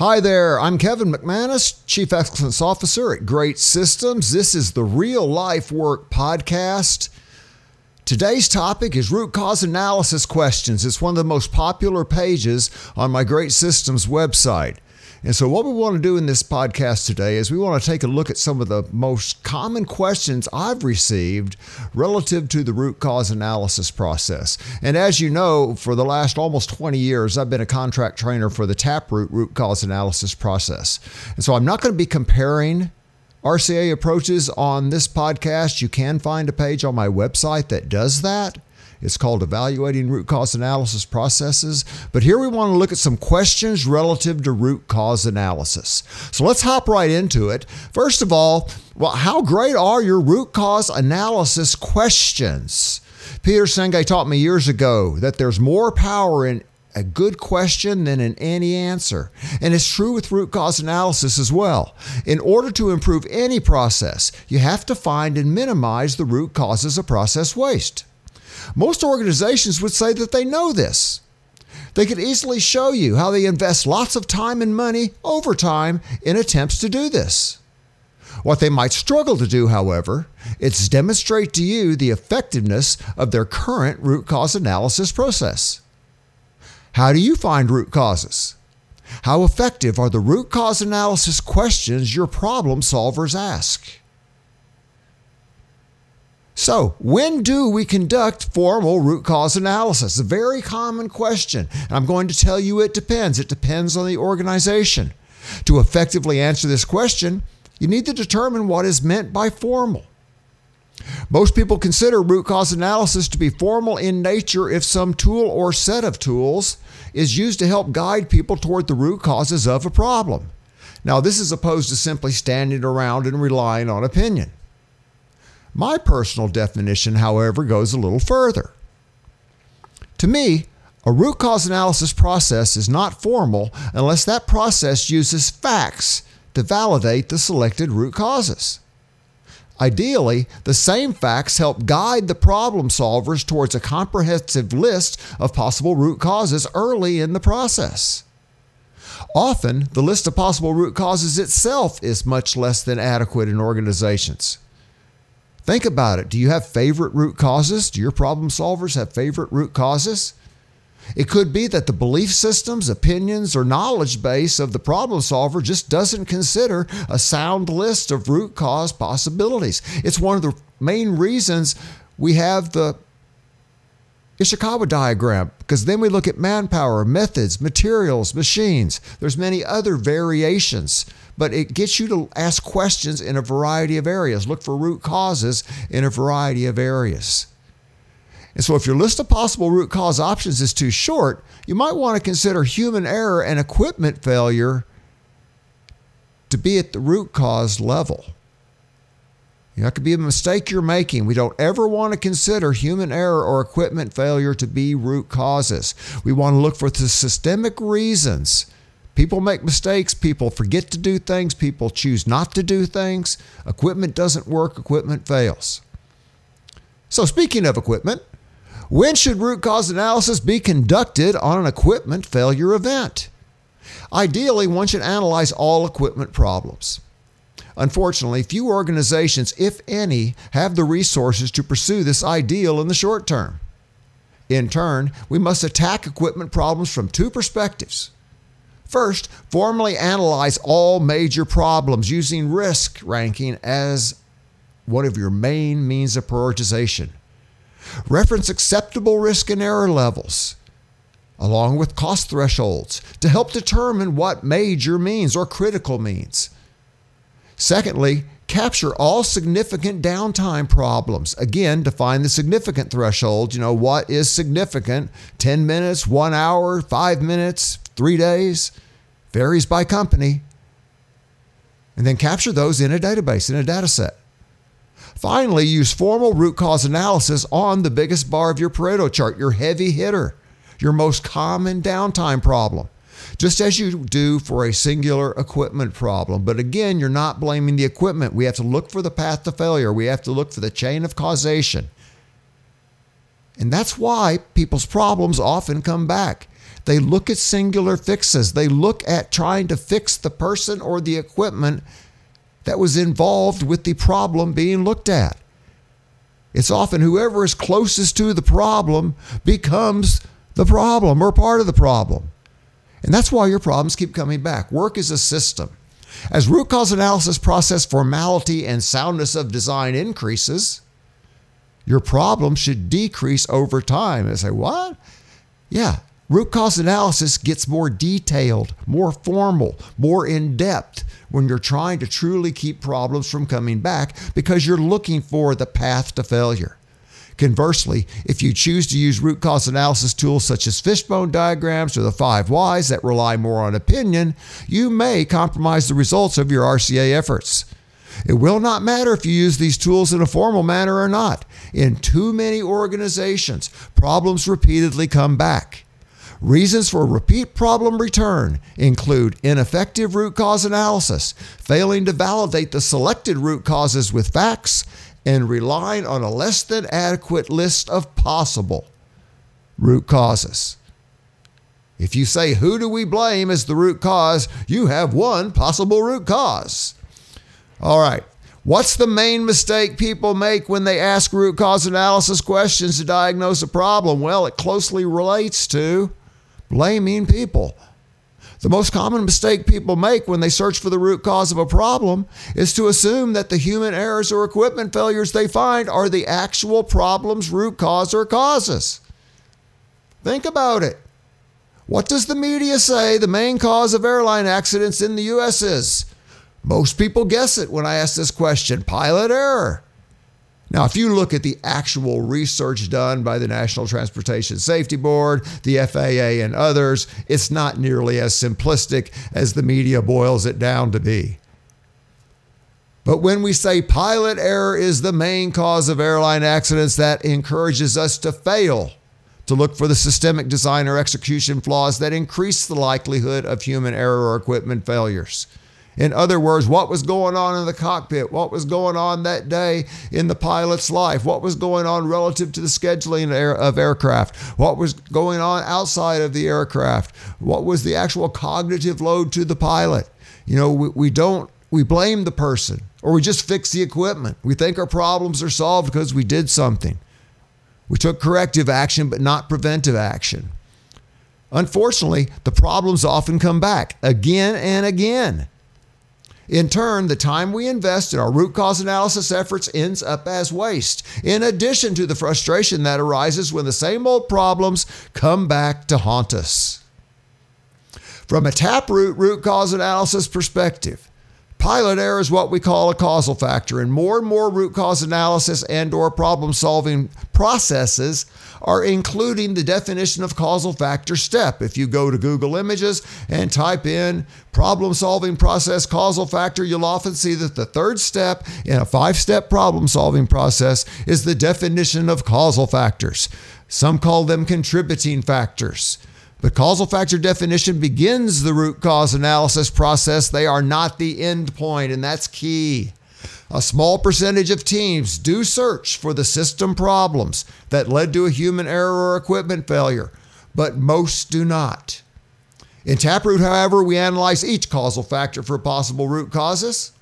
Hi there, I'm Kevin McManus, Chief Excellence Officer at Great Systems. This is the Real Life Work Podcast. Today's topic is root cause analysis questions. It's one of the most popular pages on my Great Systems website. And so what we want to do in this podcast today is we want to take a look at some of the most common questions I've received relative to the root cause analysis process. And as you know, for the last almost 20 years, I've been a contract trainer for the Taproot root cause analysis process. And so I'm not going to be comparing RCA approaches on this podcast. You can find a page on my website that does that. It's called Evaluating Root Cause Analysis Processes. But here we want to look at some questions relative to root cause analysis. So let's hop right into it. First of all, how great are your root cause analysis questions? Peter Senge taught me years ago that there's more power in a good question than in any answer. And it's true with root cause analysis as well. In order to improve any process, you have to find and minimize the root causes of process waste. Most organizations would say that they know this. They could easily show you how they invest lots of time and money over time in attempts to do this. What they might struggle to do, however, is demonstrate to you the effectiveness of their current root cause analysis process. How do you find root causes? How effective are the root cause analysis questions your problem solvers ask? So, when do we conduct formal root cause analysis? A very common question. And I'm going to tell you it depends. It depends on the organization. To effectively answer this question, you need to determine what is meant by formal. Most people consider root cause analysis to be formal in nature if some tool or set of tools is used to help guide people toward the root causes of a problem. Now, this is opposed to simply standing around and relying on opinion. My personal definition, however, goes a little further. To me, a root cause analysis process is not formal unless that process uses facts to validate the selected root causes. Ideally, the same facts help guide the problem solvers towards a comprehensive list of possible root causes early in the process. Often, the list of possible root causes itself is much less than adequate in organizations. Think about it. Do you have favorite root causes? Do your problem solvers have favorite root causes? It could be that the belief systems, opinions, or knowledge base of the problem solver just doesn't consider a sound list of root cause possibilities. It's one of the main reasons we have the Ishikawa diagram, because then we look at manpower, methods, materials, machines. There's many other variations, but it gets you to ask questions in a variety of areas. Look for root causes in a variety of areas. And so if your list of possible root cause options is too short, you might want to consider human error and equipment failure to be at the root cause level. That could be a mistake you're making. We don't ever want to consider human error or equipment failure to be root causes. We want to look for the systemic reasons. People make mistakes. People forget to do things. People choose not to do things. Equipment doesn't work. Equipment fails. So speaking of equipment, when should root cause analysis be conducted on an equipment failure event? Ideally, one should analyze all equipment problems. Unfortunately, few organizations, if any, have the resources to pursue this ideal in the short term. In turn, we must attack equipment problems from two perspectives. First, formally analyze all major problems using risk ranking as one of your main means of prioritization. Reference acceptable risk and error levels, along with cost thresholds, to help determine what major means or critical means. Secondly, capture all significant downtime problems. Again, define the significant threshold. What is significant? 10 minutes, 1 hour, 5 minutes, 3 days. Varies by company. And then capture those in a database, in a data set. Finally, use formal root cause analysis on the biggest bar of your Pareto chart, your heavy hitter, your most common downtime problem, just as you do for a singular equipment problem. But again, you're not blaming the equipment. We have to look for the path to failure. We have to look for the chain of causation. And that's why people's problems often come back. They look at singular fixes. They look at trying to fix the person or the equipment that was involved with the problem being looked at. It's often whoever is closest to the problem becomes the problem or part of the problem. And that's why your problems keep coming back. Work is a system. As root cause analysis process formality and soundness of design increases, your problem should decrease over time. And I say, what? Yeah, root cause analysis gets more detailed, more formal, more in-depth when you're trying to truly keep problems from coming back because you're looking for the path to failure. Conversely, if you choose to use root cause analysis tools such as fishbone diagrams or the 5 whys that rely more on opinion, you may compromise the results of your RCA efforts. It will not matter if you use these tools in a formal manner or not. In too many organizations, problems repeatedly come back. Reasons for repeat problem return include ineffective root cause analysis, failing to validate the selected root causes with facts, and relying on a less than adequate list of possible root causes. If you say, who do we blame as the root cause, you have one possible root cause. All right. What's the main mistake people make when they ask root cause analysis questions to diagnose a problem? Well, it closely relates to blaming people. The most common mistake people make when they search for the root cause of a problem is to assume that the human errors or equipment failures they find are the actual problem's root cause or causes. Think about it. What does the media say the main cause of airline accidents in the U.S. is? Most people guess it when I ask this question: pilot error. Now, if you look at the actual research done by the National Transportation Safety Board, the FAA, and others, it's not nearly as simplistic as the media boils it down to be. But when we say pilot error is the main cause of airline accidents, that encourages us to fail to look for the systemic design or execution flaws that increase the likelihood of human error or equipment failures. In other words, what was going on in the cockpit? What was going on that day in the pilot's life? What was going on relative to the scheduling of aircraft? What was going on outside of the aircraft? What was the actual cognitive load to the pilot? You know, we blame the person, or we just fix the equipment. We think our problems are solved because we did something. We took corrective action, but not preventive action. Unfortunately, the problems often come back again and again. In turn, the time we invest in our root cause analysis efforts ends up as waste, in addition to the frustration that arises when the same old problems come back to haunt us. From a taproot root cause analysis perspective, pilot error is what we call a causal factor, and more root cause analysis and/or problem-solving processes are including the definition of causal factor step. If you go to Google Images and type in problem-solving process causal factor, you'll often see that the third step in a 5-step problem-solving process is the definition of causal factors. Some call them contributing factors. The causal factor definition begins the root cause analysis process. They are not the end point, and that's key. A small percentage of teams do search for the system problems that led to a human error or equipment failure, but most do not. In Taproot, however, we analyze each causal factor for possible root causes.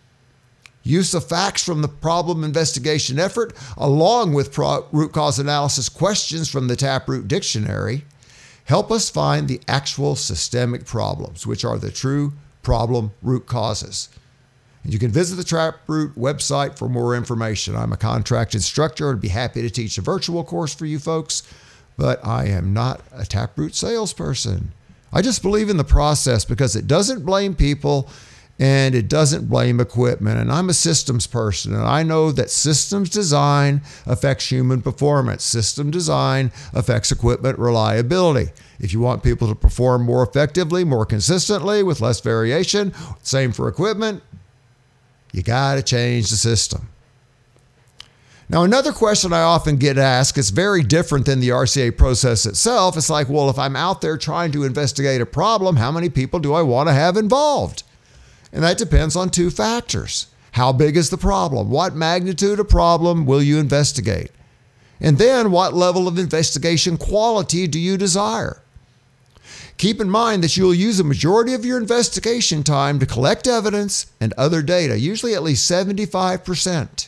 Use of facts from the problem investigation effort, along with root cause analysis questions from the Taproot dictionary, help us find the actual systemic problems, which are the true problem root causes. You can visit the Taproot website for more information. I'm a contract instructor and I'd be happy to teach a virtual course for you folks, but I am not a Taproot salesperson. I just believe in the process because it doesn't blame people and it doesn't blame equipment. And I'm a systems person, and I know that systems design affects human performance. System design affects equipment reliability. If you want people to perform more effectively, more consistently, with less variation, same for equipment, you got to change the system. Now, another question I often get asked is very different than the RCA process itself. It's like, well, if I'm out there trying to investigate a problem, how many people do I want to have involved? And that depends on 2 factors. How big is the problem? What magnitude of problem will you investigate? And then what level of investigation quality do you desire? Keep in mind that you'll use a majority of your investigation time to collect evidence and other data, usually at least 75%.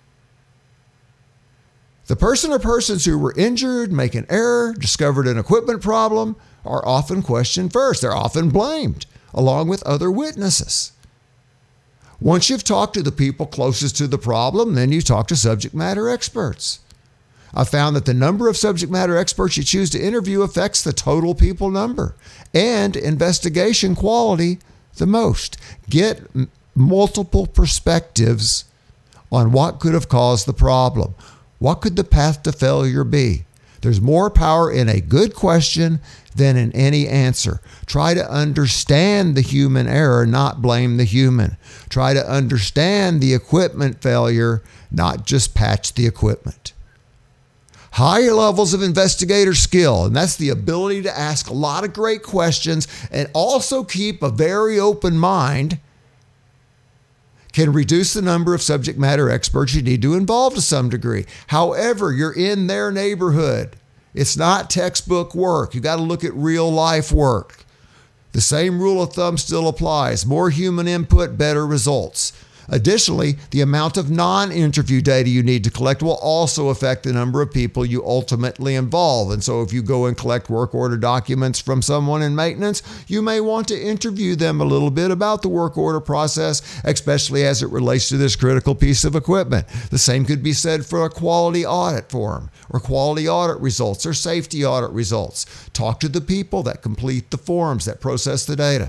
The person or persons who were injured, make an error, discovered an equipment problem, are often questioned first. They're often blamed, along with other witnesses. Once you've talked to the people closest to the problem, then you talk to subject matter experts. I found that the number of subject matter experts you choose to interview affects the total people number and investigation quality the most. Get multiple perspectives on what could have caused the problem. What could the path to failure be? There's more power in a good question than in any answer. Try to understand the human error, not blame the human. Try to understand the equipment failure, not just patch the equipment. Higher levels of investigator skill, and that's the ability to ask a lot of great questions and also keep a very open mind, can reduce the number of subject matter experts you need to involve to some degree. However, you're in their neighborhood. It's not textbook work. You got to look at real life work. The same rule of thumb still applies. More human input, better results. Additionally, the amount of non-interview data you need to collect will also affect the number of people you ultimately involve. And so if you go and collect work order documents from someone in maintenance, you may want to interview them a little bit about the work order process, especially as it relates to this critical piece of equipment. The same could be said for a quality audit form or quality audit results or safety audit results. Talk to the people that complete the forms that process the data.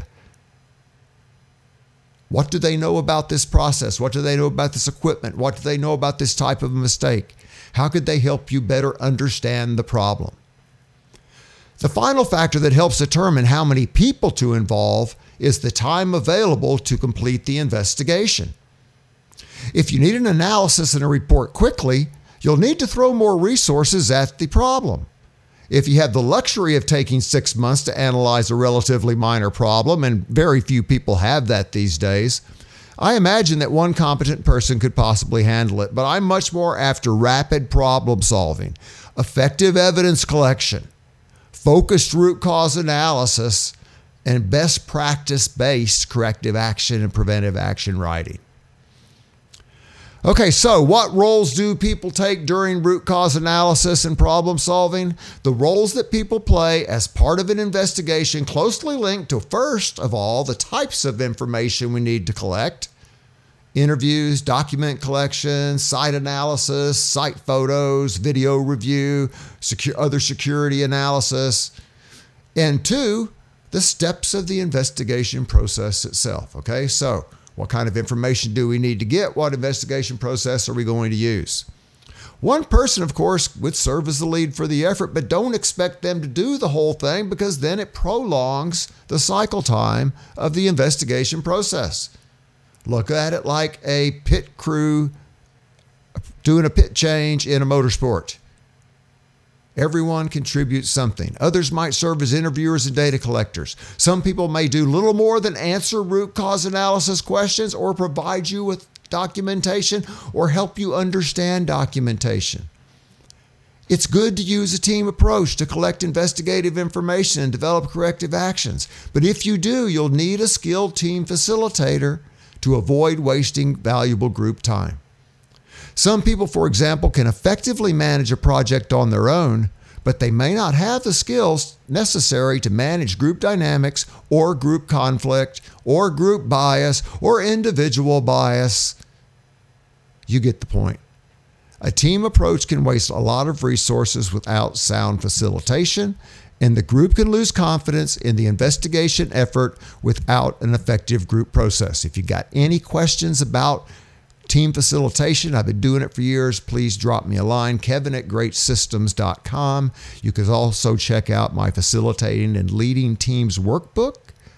What do they know about this process? What do they know about this equipment? What do they know about this type of mistake? How could they help you better understand the problem? The final factor that helps determine how many people to involve is the time available to complete the investigation. If you need an analysis and a report quickly, you'll need to throw more resources at the problem. If you have the luxury of taking 6 months to analyze a relatively minor problem, and very few people have that these days, I imagine that one competent person could possibly handle it, but I'm much more after rapid problem solving, effective evidence collection, focused root cause analysis, and best practice-based corrective action and preventive action writing. Okay, so what roles do people take during root cause analysis and problem solving? The roles that people play as part of an investigation closely linked to, first of all, the types of information we need to collect: interviews, document collection, site analysis, site photos, video review, other security analysis. And two, the steps of the investigation process itself. Okay, so what kind of information do we need to get? What investigation process are we going to use? One person, of course, would serve as the lead for the effort, but don't expect them to do the whole thing, because then it prolongs the cycle time of the investigation process. Look at it like a pit crew doing a pit change in a motorsport. Everyone contributes something. Others might serve as interviewers and data collectors. Some people may do little more than answer root cause analysis questions or provide you with documentation or help you understand documentation. It's good to use a team approach to collect investigative information and develop corrective actions. But if you do, you'll need a skilled team facilitator to avoid wasting valuable group time. Some people, for example, can effectively manage a project on their own, but they may not have the skills necessary to manage group dynamics or group conflict or group bias or individual bias. You get the point. A team approach can waste a lot of resources without sound facilitation, and the group can lose confidence in the investigation effort without an effective group process. If you got any questions about team facilitation, I've been doing it for years, please drop me a line, kevin@greatsystems.com. You can also check out my Facilitating and Leading Teams workbook.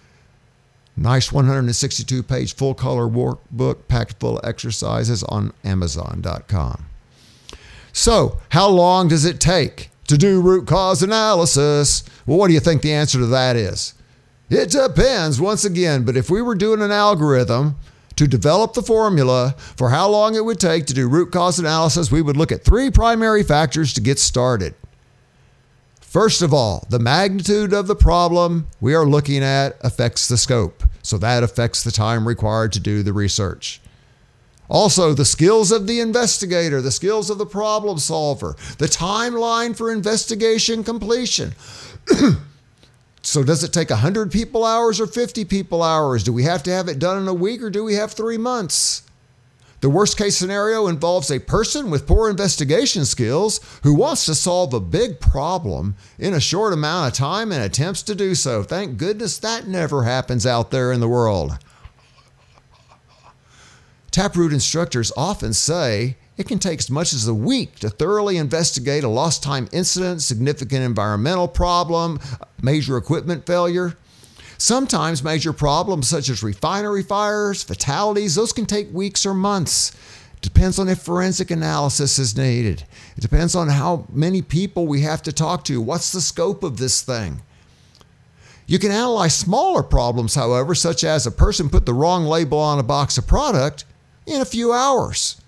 Nice 162-page full-color workbook packed full of exercises on Amazon.com. So, how long does it take to do root cause analysis? Well, what do you think the answer to that is? It depends, once again, but if we were doing an algorithm to develop the formula for how long it would take to do root cause analysis, we would look at 3 primary factors to get started. First of all, the magnitude of the problem we are looking at affects the scope. So that affects the time required to do the research. Also, the skills of the investigator, the skills of the problem solver, the timeline for investigation completion. So does it take 100 people hours or 50 people hours? Do we have to have it done in a week or do we have 3 months? The worst case scenario involves a person with poor investigation skills who wants to solve a big problem in a short amount of time and attempts to do so. Thank goodness that never happens out there in the world. Taproot instructors often say it can take as much as a week to thoroughly investigate a lost time incident, significant environmental problem, major equipment failure. Sometimes major problems such as refinery fires, fatalities, those can take weeks or months. It depends on if forensic analysis is needed. It depends on how many people we have to talk to. What's the scope of this thing? You can analyze smaller problems, however, such as a person put the wrong label on a box of product in a few hours.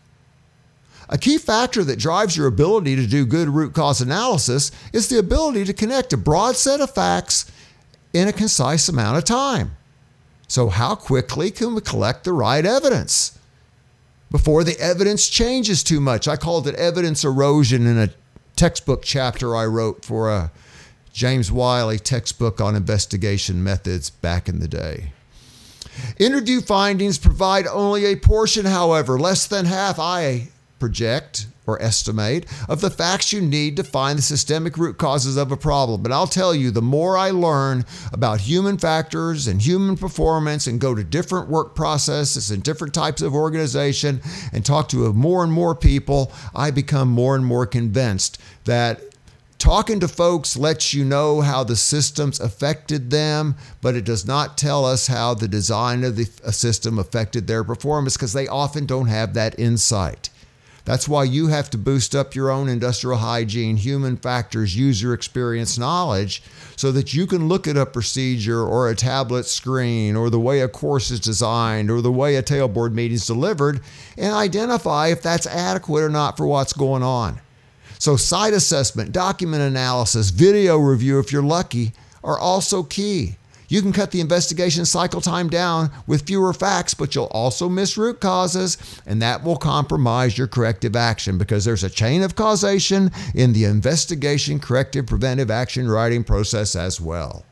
A key factor that drives your ability to do good root cause analysis is the ability to connect a broad set of facts in a concise amount of time. So how quickly can we collect the right evidence before the evidence changes too much? I called it evidence erosion in a textbook chapter I wrote for a James Wiley textbook on investigation methods back in the day. Interview findings provide only a portion, however, less than half, I project or estimate, of the facts you need to find the systemic root causes of a problem. But I'll tell you, the more I learn about human factors and human performance and go to different work processes and different types of organization and talk to more and more people, I become more and more convinced that talking to folks lets you know how the systems affected them, but it does not tell us how the design of the system affected their performance because they often don't have that insight. That's why you have to boost up your own industrial hygiene, human factors, user experience knowledge so that you can look at a procedure or a tablet screen or the way a course is designed or the way a tailboard meeting is delivered and identify if that's adequate or not for what's going on. So site assessment, document analysis, video review, if you're lucky, are also key. You can cut the investigation cycle time down with fewer facts, but you'll also miss root causes, and that will compromise your corrective action because there's a chain of causation in the investigation, corrective, preventive action writing process as well.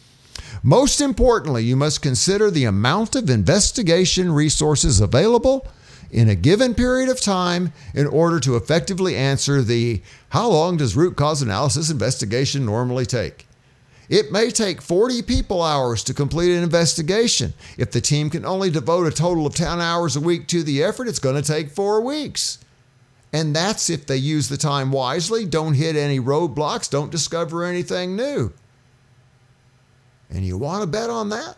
Most importantly, you must consider the amount of investigation resources available in a given period of time in order to effectively answer the how long does root cause analysis investigation normally take? It may take 40 people hours to complete an investigation. If the team can only devote a total of 10 hours a week to the effort, it's going to take 4 weeks. And that's if they use the time wisely, don't hit any roadblocks, don't discover anything new. And you want to bet on that?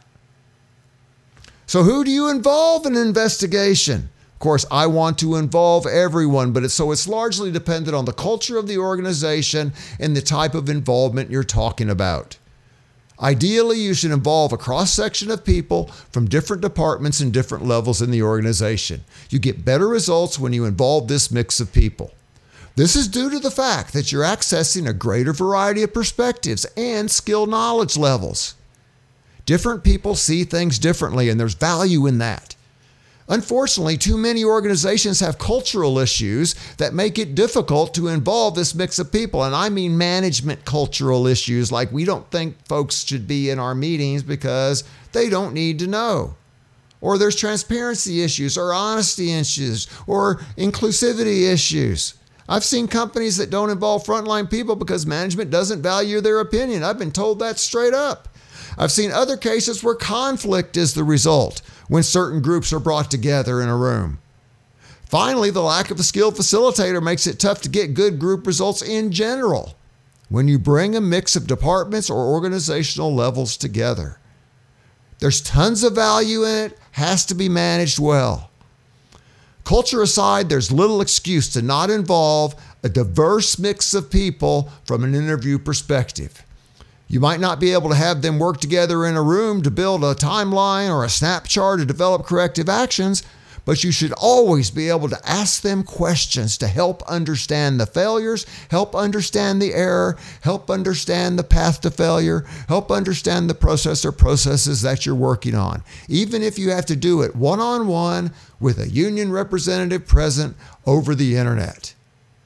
So who do you involve in an investigation? Of course, I want to involve everyone, but it's largely dependent on the culture of the organization and the type of involvement you're talking about. Ideally, you should involve a cross-section of people from different departments and different levels in the organization. You get better results when you involve this mix of people. This is due to the fact that you're accessing a greater variety of perspectives and skill knowledge levels. Different people see things differently, and there's value in that. Unfortunately, too many organizations have cultural issues that make it difficult to involve this mix of people. And I mean management cultural issues, like we don't think folks should be in our meetings because they don't need to know. Or there's transparency issues, or honesty issues, or inclusivity issues. I've seen companies that don't involve frontline people because management doesn't value their opinion. I've been told that straight up. I've seen other cases where conflict is the result when certain groups are brought together in a room. Finally, the lack of a skilled facilitator makes it tough to get good group results in general when you bring a mix of departments or organizational levels together. There's tons of value in it, has to be managed well. Culture aside, there's little excuse to not involve a diverse mix of people from an interview perspective. You might not be able to have them work together in a room to build a timeline or a snap chart to develop corrective actions, But you should always be able to ask them questions to help understand the failures, help understand the error, help understand the path to failure, help understand the process or processes that you're working on. Even if you have to do it one-on-one with a union representative present over the internet.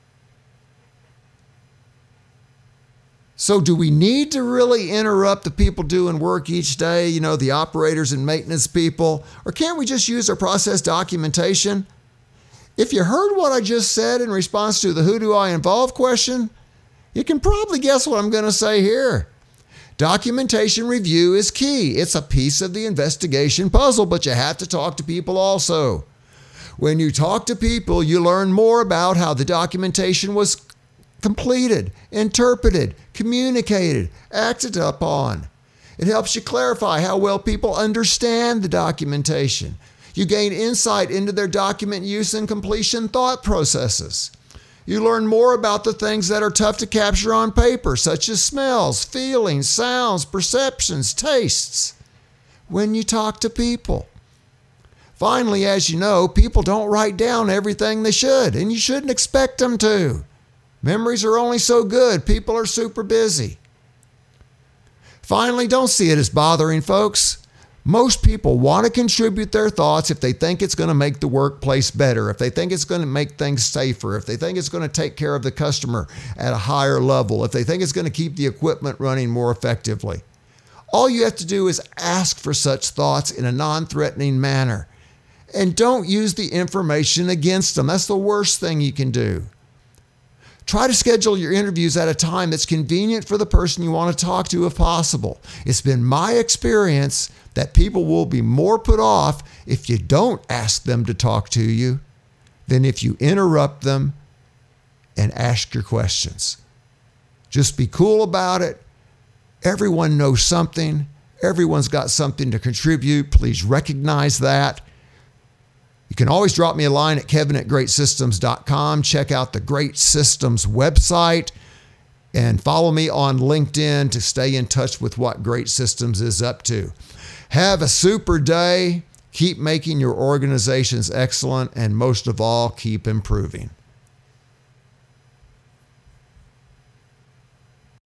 So do we need to really interrupt the people doing work each day, the operators and maintenance people? Or can't we just use our process documentation? If you heard what I just said in response to the who do I involve question, you can probably guess what I'm going to say here. Documentation review is key. It's a piece of the investigation puzzle, but you have to talk to people also. When you talk to people, you learn more about how the documentation was completed, interpreted, communicated, acted upon. It helps you clarify how well people understand the documentation. You gain insight into their document use and completion thought processes. You learn more about the things that are tough to capture on paper, such as smells, feelings, sounds, perceptions, tastes, when you talk to people. Finally, as you know, people don't write down everything they should, and you shouldn't expect them to. Memories are only so good. People are super busy. Finally, don't see it as bothering, folks. Most people want to contribute their thoughts if they think it's going to make the workplace better, if they think it's going to make things safer, if they think it's going to take care of the customer at a higher level, if they think it's going to keep the equipment running more effectively. All you have to do is ask for such thoughts in a non-threatening manner. And don't use the information against them. That's the worst thing you can do. Try to schedule your interviews at a time that's convenient for the person you want to talk to if possible. It's been my experience that people will be more put off if you don't ask them to talk to you than if you interrupt them and ask your questions. Just be cool about it. Everyone knows something. Everyone's got something to contribute. Please recognize that. You can always drop me a line at kevin@greatsystems.com. Check out the Great Systems website and follow me on LinkedIn to stay in touch with what Great Systems is up to. Have a super day. Keep making your organizations excellent, and most of all, keep improving.